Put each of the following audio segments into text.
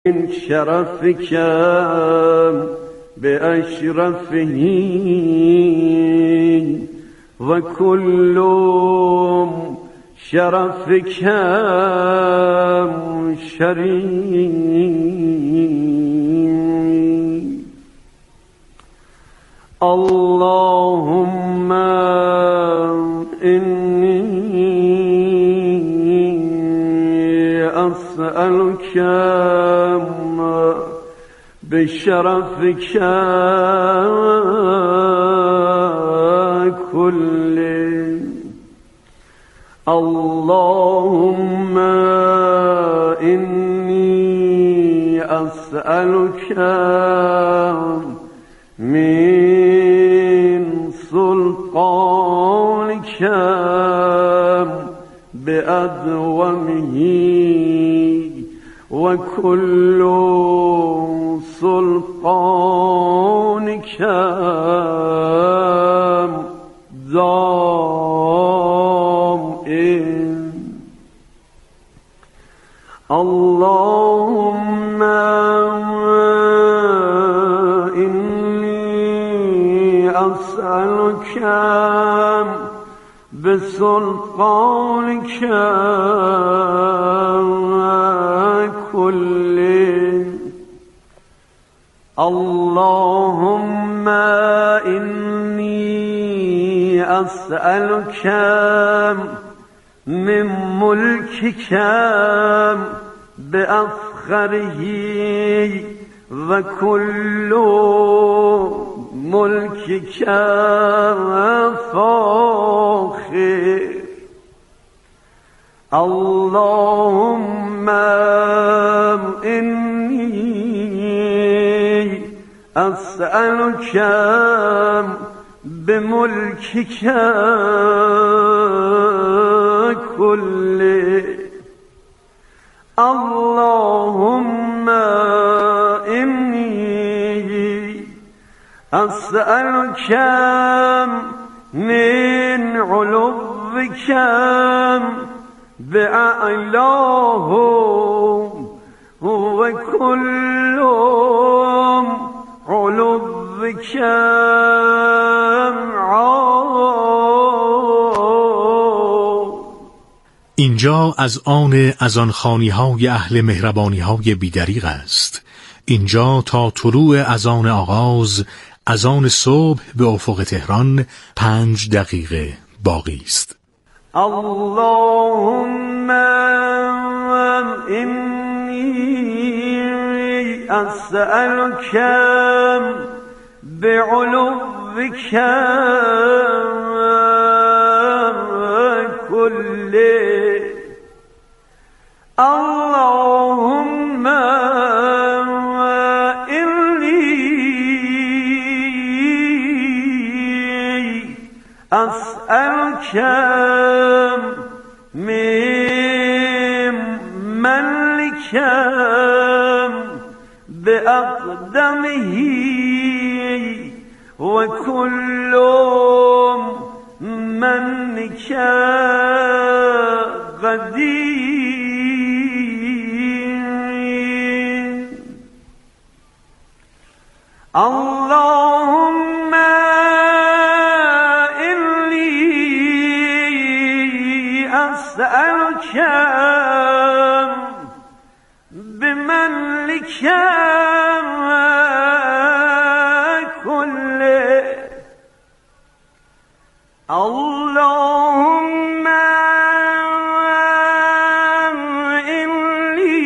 من شرفك بأشرفه وكل شرفك شريف. اللهم إني أسألك بشرفك كله. اللهم إني أسألك من سلطانك بأدومه وكل سلطانك دائم. اللهم إني أسألك بسلطانك كله. اللهم إني أسألك من ملكك بأفخره وكل ملكك فاخر. اللهم إني أسألك بملكك كله. اللهم إني أسألك من علوك بأعلاه وكل علوك اینجا از آن اذانخوانی‌های اهل مهربانی‌های بی‌دریغ است. اینجا تا طلوع اذان آغاز، اذان صبح به افق تهران 5 دقیقه باقی است. اللهم إني أسألك بعلوك كله. اللهم إني أسألك من ملك بأقدمه وكل منك قدير. اللهم إني أسألك بملك كله. اللهم إني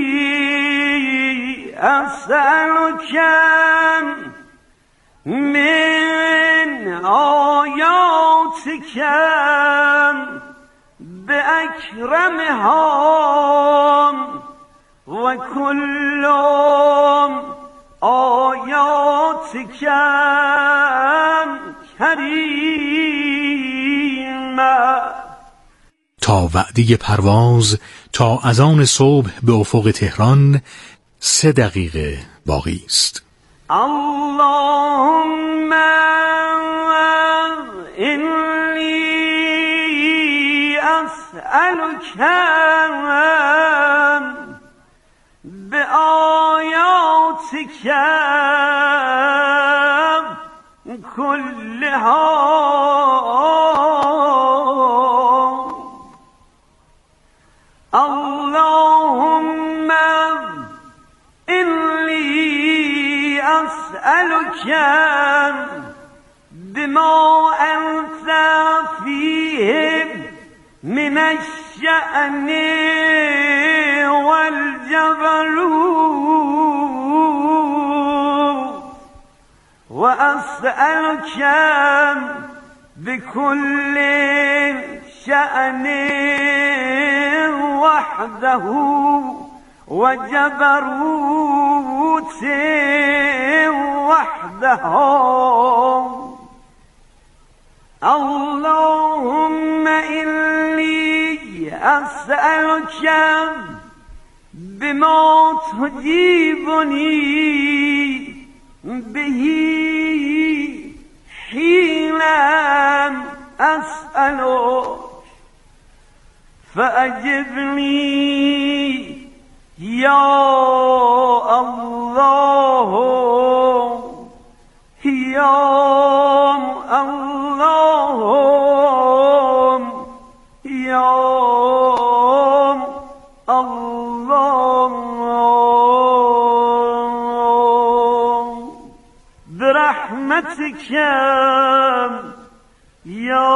أسألك من آياتك بأكرمها وكل آياتك كريمة. تا وعده پرواز تا اذان صبح به افق تهران 3 دقیقه باقی است. اللهم إني أسألك بآياتك كلها اللهم إني أسألك بما أنت فيه من الشأن والجبروت وأسألك بكل شأن وحده وجبروت وحده اللهم إني أسألك بما تجيبني به حين أسألك فأجبني يا الله يا الله يا الله برحمتك يا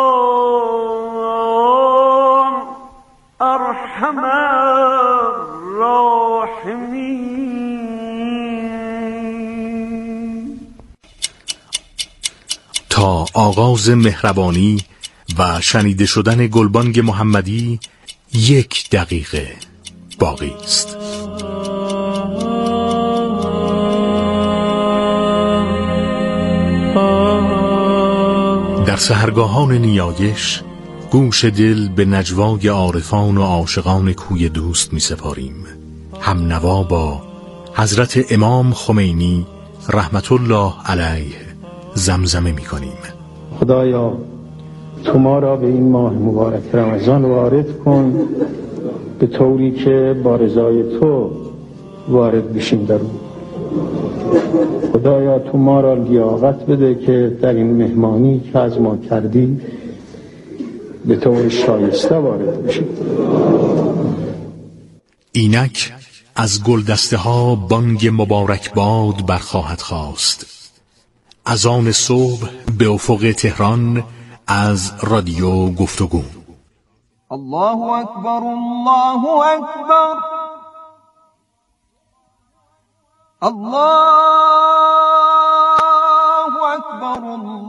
ارحم الراحمین. تا آغاز مهربانی و شنیده شدن گلبانگ محمدی 1 دقیقه باقی است. در سحرگاهان نیایش گوش دل به نجوای عارفان و عاشقان کوی دوست می سپاریم. هم نوا با حضرت امام خمینی رحمت الله علیه زمزمه می کنیم. خدایا تو ما را به این ماه مبارک رمضان وارد کن به طوری که با رضای تو وارد بشیم در اون. خدایا تو ما را لیاقت بده که در این مهمانی که از ما کردی به طور شایسته وارد بشیم. اینک از گلدسته ها بانگ مبارک باد برخواهد خواست. اذان صبح به افق تهران از رادیو گفتگو. الله اکبر الله اکبر الله اکبر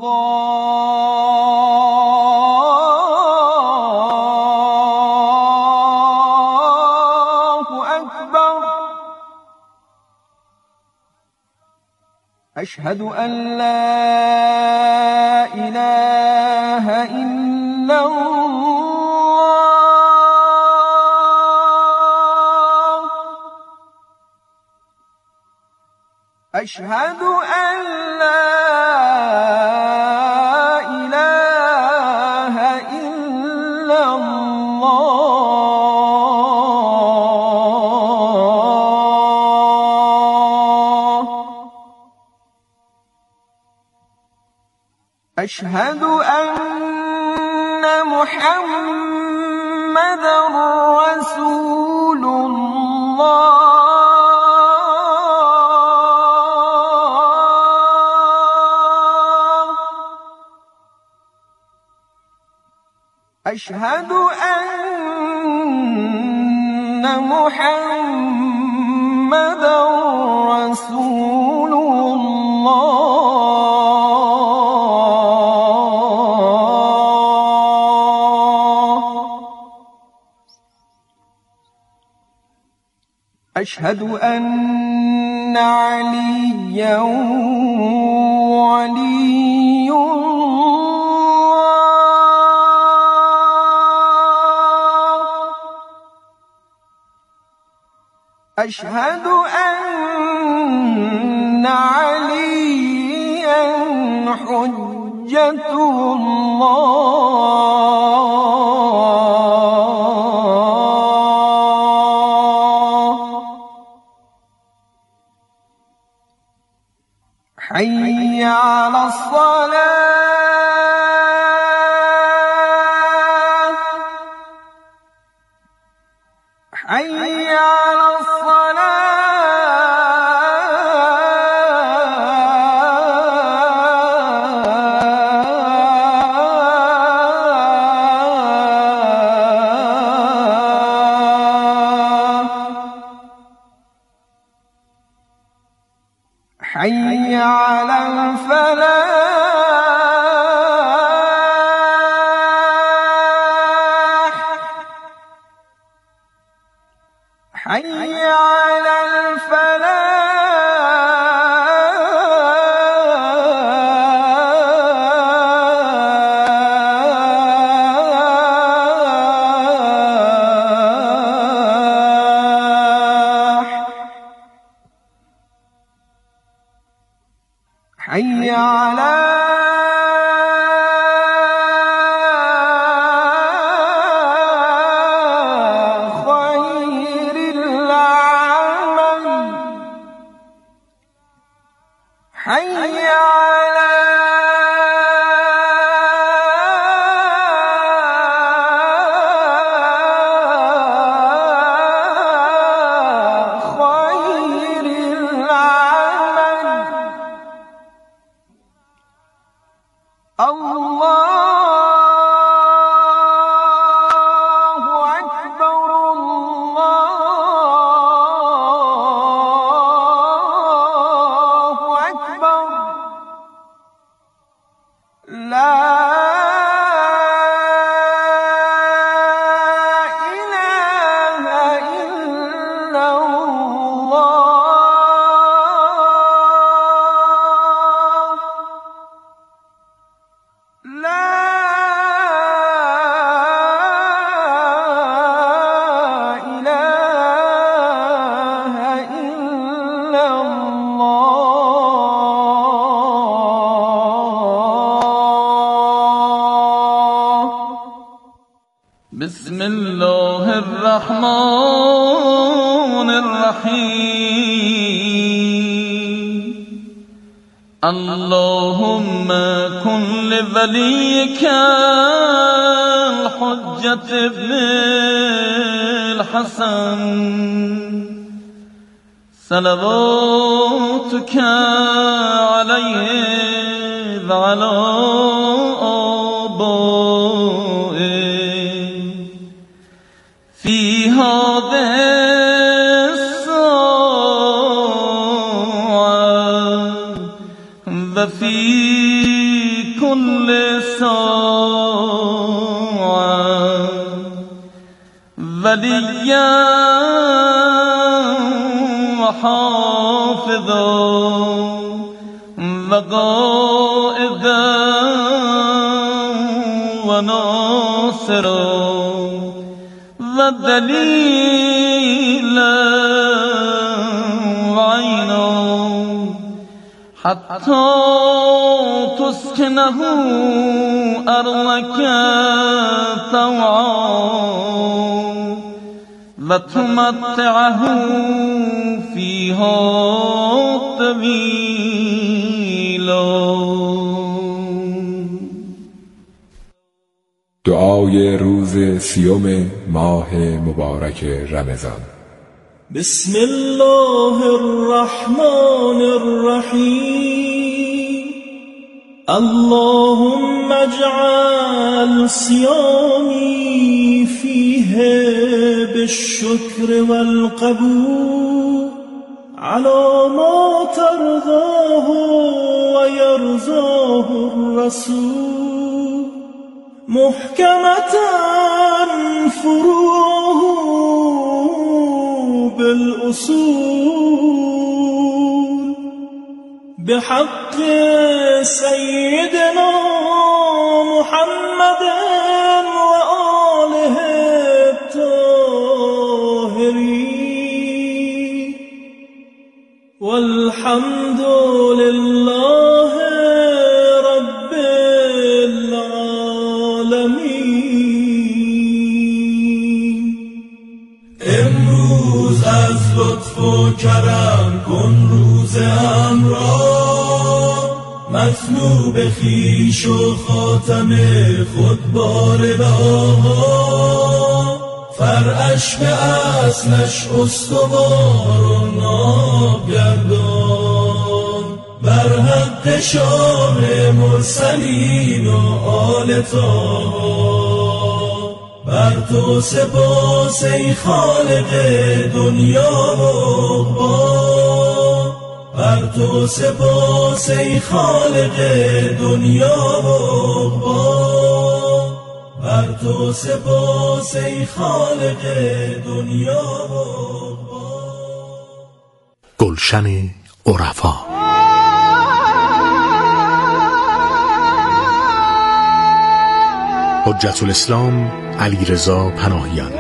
الله اکبر اشهد ان لا اله الا الله اشهد ان لا اله الا الله اشهد ان محمدا رسول الله اشهد ان محمدا رسول الله اشهد ان عليا ولي أشهد أن عليا حجة الله حي على الصلاة حي على حي على الفلاح حي على حي على خير العمل حي على خير العمل الله أكبر الله أكبر لا إله إلا الله لا إله إلا الله بسم الله الرحمن الرحيم اللهم كن لوليك الحجة ابن الحسن صلواتك عليه وعلى آبائه في هذه الساعة وفي كل ساعة وليا وحافظا وقائدا وناصرا ودليلا وعينا حتى تسكنه أرضك طوعا وتمتعه فيها طويلا. دعای روز 30 ماه مبارک رمضان. بسم الله الرحمن الرحیم اللهم اجعل صيامي فيه بالشكر والقبول على ما ترضاه ويرضاه الرسول محكمة فروعه بالأصول بحق سيدنا محمد وآله الطاهرين والحمد لله رب العالمين. امروز از لطف و کرم کن روز امرا مطلوب خویش و خاتم خود بارلاها، فرعش به اصلش استوار و ناگردان، بر حق شاه مرسلین و آل طاها، بر تو سپاس ای خالق دنیا و عقبی، بر تو سپاس ای خالق دنیا و عقبی، بر تو سپاس ای خالق دنیا و عقبی. گلشن عرفا. حجت الاسلام علیرضا پناهیان.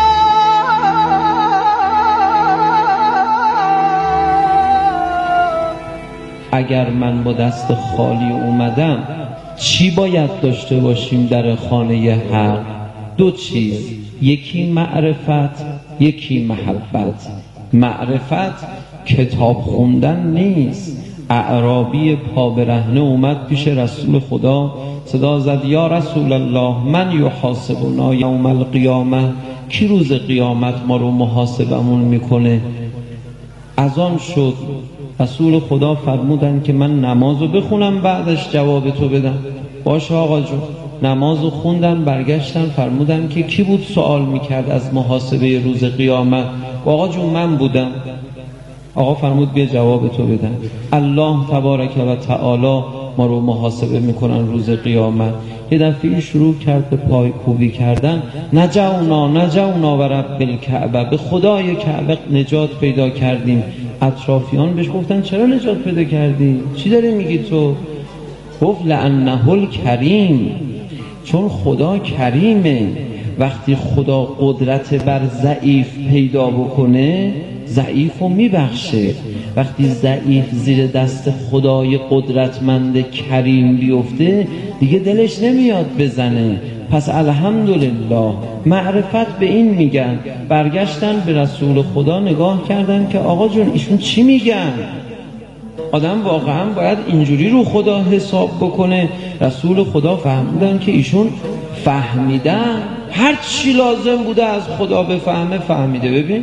اگر من با دست خالی اومدم چی باید داشته باشیم در خانه حق؟ دو چیز، یکی معرفت، یکی محبت. معرفت کتاب خوندن نیست. اعرابی پا برهنه اومد پیش رسول خدا، صدا زد یا رسول الله من یحاسبنا یوم القیامه، کی روز قیامت ما رو محاسبمون میکنه؟ اذان شد، رسول خدا فرمودن که من نمازو بخونم بعدش جواب تو بدم. باشه آقا جون. نمازو خوندن، برگشتن فرمودن که کی بود سوال میکرد از محاسبه روز قیامت؟ آقا جون من بودم. آقا فرمود بیا جواب تو بدم. الله تبارک و تعالی ما رو محاسبه میکنن روز قیامت. یه دفعه شروع کرد به پای کوبی کردن، نجونا و رب الکعبه، به خدای کعبه نجات پیدا کردیم. اطرافیان بهش گفتن چرا نجات پیدا کردی؟ چی داری میگی تو؟ گفت لانه الکریم، چون خدا کریمه. وقتی خدا قدرت بر ضعیف پیدا بکنه ضعیف رو میبخشه. وقتی ضعیف زیر دست خدای قدرتمند کریم بیفته دیگه دلش نمیاد بزنه. پس الحمدلله. معرفت به این میگن. برگشتن به رسول خدا نگاه کردن که آقا جون ایشون چی میگن؟ آدم واقعا باید اینجوری رو خدا حساب بکنه؟ رسول خدا فهمیدن که ایشون فهمیدن، هر چی لازم بوده از خدا بفهمه فهمیده. ببین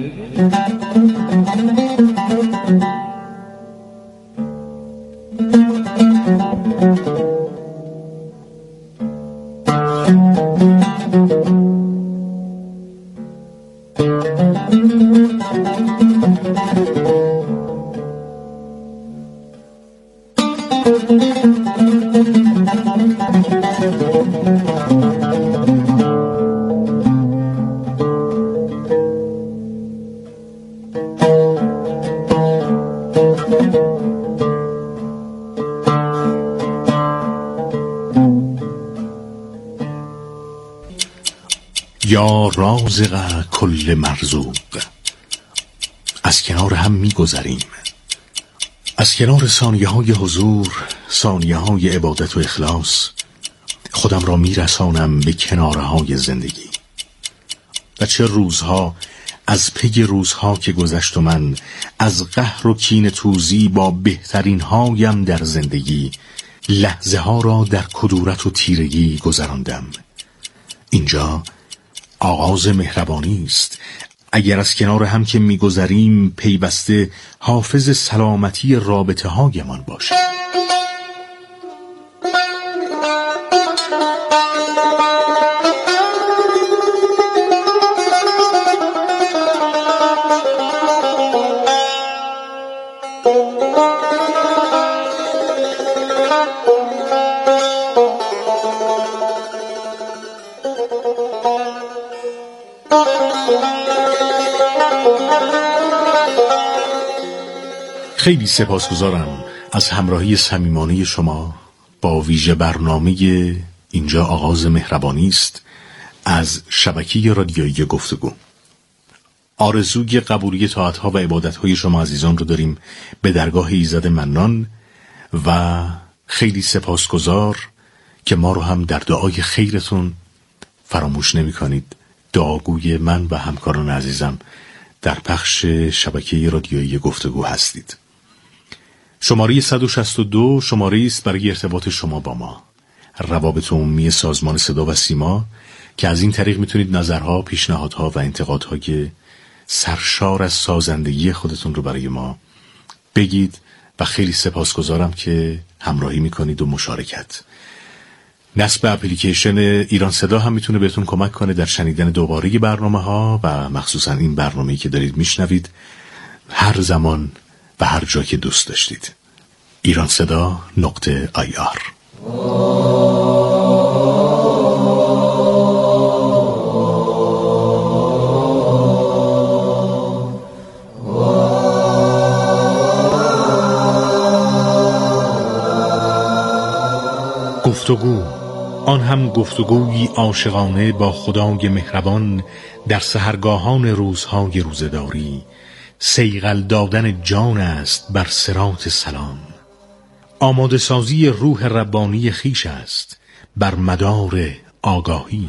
یا رازق کل مرزوق. از کنار هم می‌گذریم، از کنار ثانیه های حضور، ثانیه های عبادت و اخلاص. خودم را میرسانم به کناره های زندگی. و چه روزها از پی روزها که گذشت و من از قهر و کین توزی با بهترین هایم در زندگی لحظه ها را در کدورت و تیرگی گذراندم. اینجا آغاز مهربانی است. اگر از کنار هم که میگذریم پیوسته حافظ سلامتی رابطه هایمان باشد. خیلی سپاسگزارم از همراهی صمیمانه شما با ویژه برنامه اینجا آغاز مهربانی است از شبکه رادیویی گفتگو. آرزوی قبولی طاعت‌ها و عبادت‌های شما عزیزان رو داریم به درگاه ایزد منان و خیلی سپاسگزار که ما رو هم در دعای خیرتون فراموش نمی‌کنید. دعاگوی من و همکاران عزیزم در پخش شبکه رادیویی گفتگو هستید. شماره 162 شماره است برای ارتباط شما با ما. روابط عمومی سازمان صدا و سیما که از این طریق میتونید نظرها، پیشنهادها و انتقادهای سرشار از سازندگی خودتون رو برای ما بگید و خیلی سپاسگزارم که همراهی میکنید و مشارکت. نصب اپلیکیشن ایران صدا هم میتونه بهتون کمک کنه در شنیدن دوباره برنامه‌ها و مخصوصا این برنامه‌ای که دارید میشنوید هر زمان و هر جا که دوست داشتید. ایرانصدا.ir گفتگو، آن هم گفتگویی عاشقانه با خدای مهربان در سحرگاهان روزهای روزداری، صیقل دادن جان است بر صراط سلام. آماده سازی روح ربانی خیش است بر مدار آگاهی.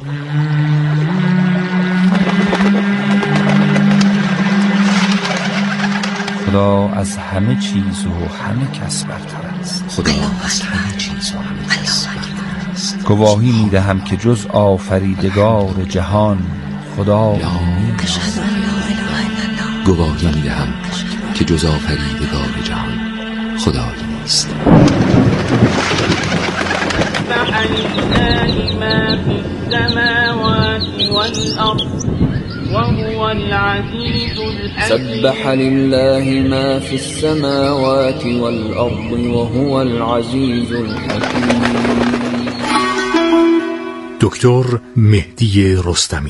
خدا از همه چیز و همه کس برتر است. خدا از همه چیز و همه کس برتر است. گواهی میدهم که جز آفریدگار جهان خدا نیست. گواهی میدهم که جز آفریدگار جهان خدا نیست. سبح لله ما في السماوات والأرض وهو العزيز الحكيم. دکتر مهدی رستمی.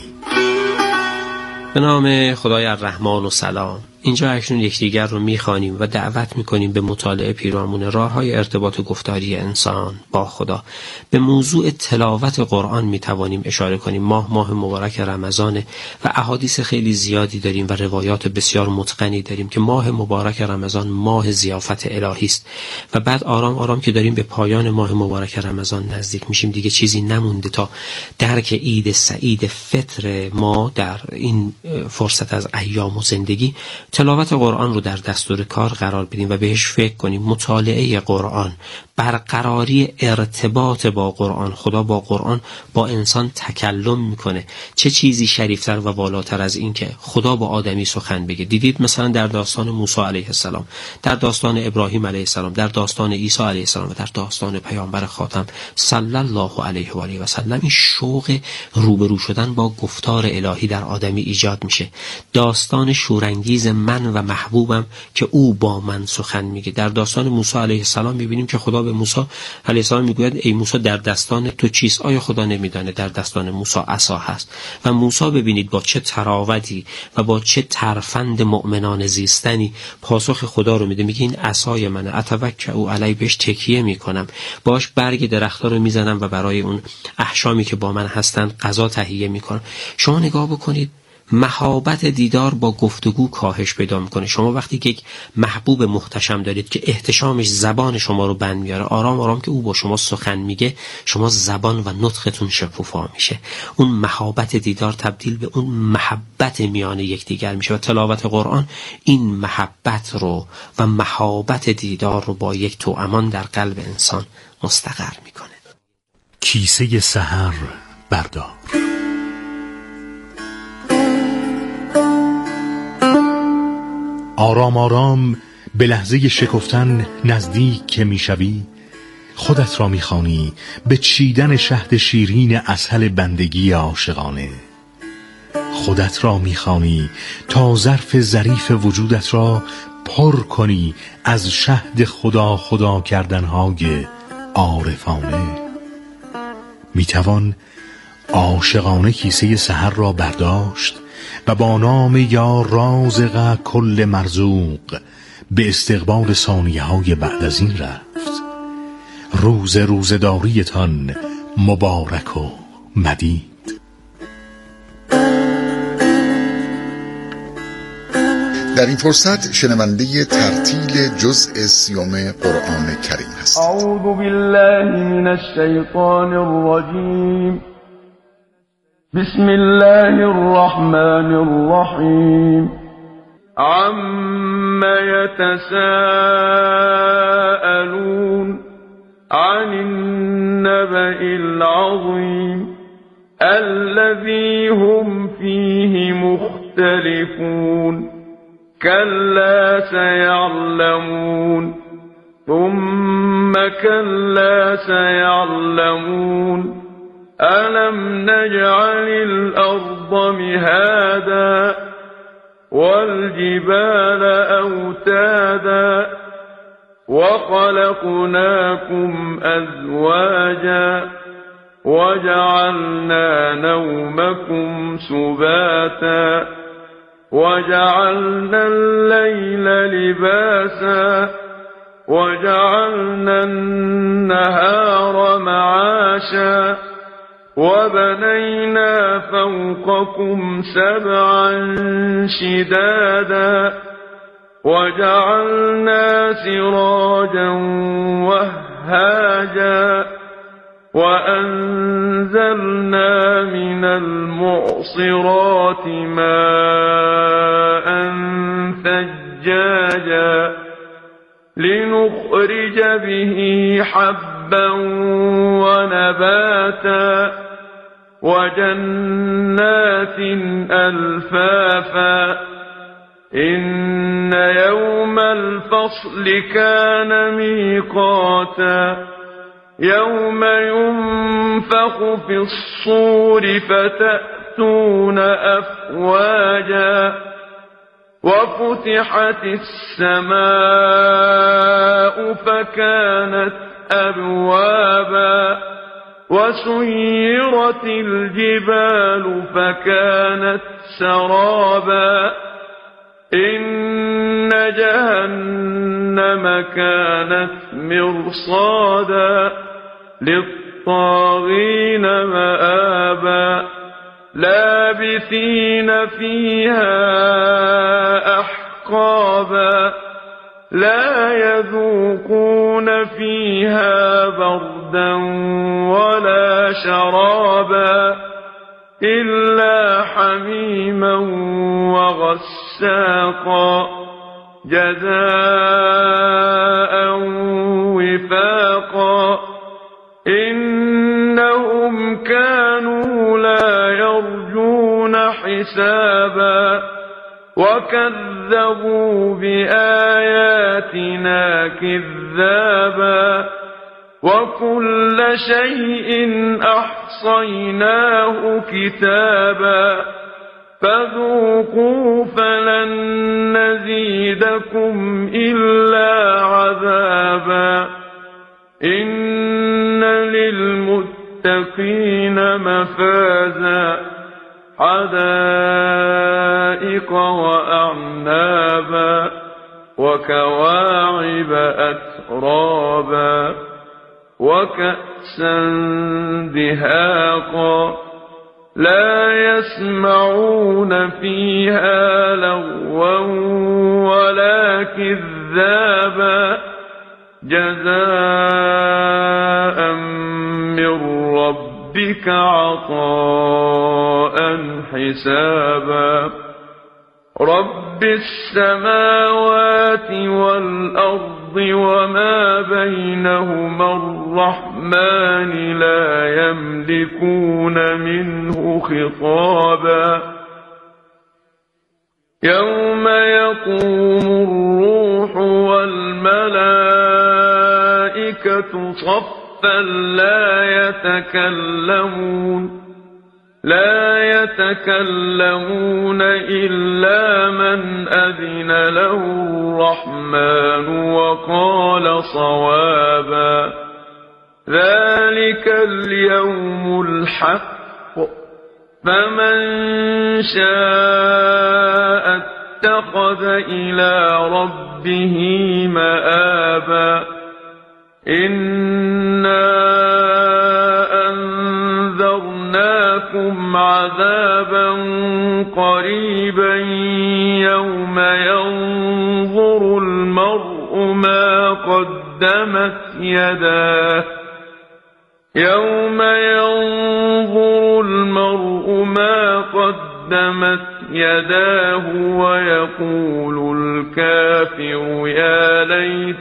به نام خدای الرحمن و سلام. اینجا اکنون یکدیگر رو میخوانیم و دعوت میکنیم به مطالعه پیرامون راههای ارتباط گفتاری انسان با خدا. به موضوع تلاوت قرآن میتوانیم اشاره کنیم. ماه مبارک رمضان و احادیث خیلی زیادی داریم و روایات بسیار متقنی داریم که ماه مبارک رمضان ماه ضیافت الهی است و بعد آرام آرام که داریم به پایان ماه مبارک رمضان نزدیک میشیم دیگه چیزی نمونده تا درک عید سعید فطر ما در این فرصت از ایام و زندگی تلاوت قرآن رو در دستور کار قرار بدیم و بهش فکر کنیم. مطالعه قرآن، برقراری ارتباط با قرآن. خدا با قرآن با انسان تکلم میکنه. چه چیزی شریفتر و والاتر از این که خدا با آدمی سخن بگه. دیدید مثلا در داستان موسی علیه السلام، در داستان ابراهیم علیه السلام، در داستان عیسی علیه السلام و در داستان پیامبر خاتم صلی الله علیه و آله و سلم این شوق روبرو شدن با گفتار الهی در آدمی ایجاد میشه. داستان شورانگیز من و محبوبم که او با من سخن میگه. در داستان موسی علیه السلام میبینیم که خدا به موسی علیه السلام میگوید ای موسی در دستان تو چیست؟ آیا خدا نمیدانه در دستان موسی عصا هست؟ و موسی ببینید با چه تراوتی و با چه ترفند مؤمنان زیستنی پاسخ خدا رو میده. میگه این عصای منه، اتوکل علی، بهش تکیه میکنم، باش برگ درخت‌ها رو میزنم و برای اون احشامی که با من هستن غذا تهیه میکنم. شما نگاه بکنید مهابت دیدار با گفتگو کاهش پیدا میکنه. شما وقتی که یک محبوب محتشم دارید که احتشامش زبان شما رو بند میاره، آرام آرام که او با شما سخن میگه شما زبان و نطقتون شکوفا میشه. اون مهابت دیدار تبدیل به اون محبت میان یکدیگر میشه و تلاوت قرآن این محبت رو و مهابت دیدار رو با یک توامان در قلب انسان مستقر میکنه. کیسه سحر بردار. آرام آرام به لحظه شکفتن نزدیک که میشوی، خودت را میخوانی به چیدن شهد شیرین عسل بندگی عاشقانه. خودت را میخوانی تا ظرف ظریف وجودت را پر کنی از شهد خدا خدا کردنهای عارفانه. میتوان عاشقانه کیسه سحر را برداشت و با نام یا رازق کل مرزوق به استقبال ثانیه های بعد از این رفت. روزداریتان مبارک و مدید. در این فرصت شنونده ترتیل جزء 30 قرآن کریم هست. اعوذ بالله من الشیطان الرجیم. بسم الله الرحمن الرحیم. عما يتساءلون عن النبأ العظيم الذي هم فيه مختلفون كلا سيعلمون ثم كلا سيعلمون ألم نجعل الأرض مهادا والجبال أوتادا وخلقناكم أزواجا وجعلنا نومكم سباتا وجعلنا الليل لباسا وجعلنا النهار معاشا وبنينا فوقكم سبعا شدادا وجعلنا سراجا وهاجا وأنزلنا من المعصرات ماء ثجاجا لنخرج به حبا ونباتا وجنات ألفافا إن يوم الفصل كان ميقاتا يوم ينفخ في الصور فتأتون أفواجا وفتحت السماء فكانت أبوابا وسيرت الجبال فكانت سرابا إن جهنم كانت مرصادا للطاغين مآبا لابثين فيها أحقابا لا يذوقون فيها بردا ولا شرابا إلا حميما وغساقا جزاء وفاقا إنهم كانوا لا يرجون حسابا وكذبوا بآياتنا كذابا وكل شيء أحصيناه كتابا فذوقوا فلن نزيدكم إلا عذابا إن للمتقين مفازا حدائق وأعنابا وكواعب أترابا وكأسا دهاقا لا يسمعون فيها لغوا ولا كذابا جزاء من ربك عطاء حسابا رب السماوات والأرض وما بينهما الرحمن لا يملكون منه خطابا يوم يقوم الروح والملائكة صفا لا يتكلمون إلا من أذن له الرحمن وقال صوابا ذلك اليوم الحق فمن شاء اتخذ إلى ربه مآبا إنا أنذرناكم عذابا قريبا يوم ينظر المرء ما قدمت يداه ويقول الكافر يا ليت